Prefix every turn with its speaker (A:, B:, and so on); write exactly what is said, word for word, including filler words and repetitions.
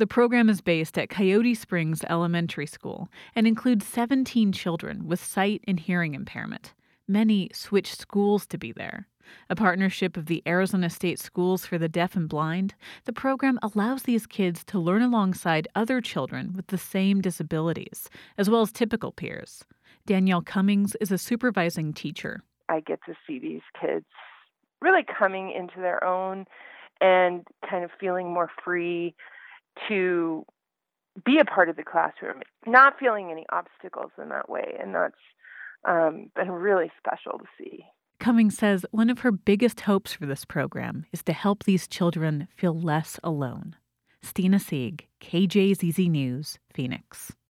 A: The program is based at Coyote Springs Elementary School and includes seventeen children with sight and hearing impairment. Many switch schools to be there. A partnership of the Arizona State Schools for the Deaf and Blind, the program allows these kids to learn alongside other children with the same disabilities, as well as typical peers. Danielle Cummings is a supervising teacher.
B: I get to see these kids really coming into their own and kind of feeling more free to be a part of the classroom, not feeling any obstacles in that way. And that's um, been really special to see.
A: Cummings says one of her biggest hopes for this program is to help these children feel less alone. Stina Sieg, K J Z Z News, Phoenix.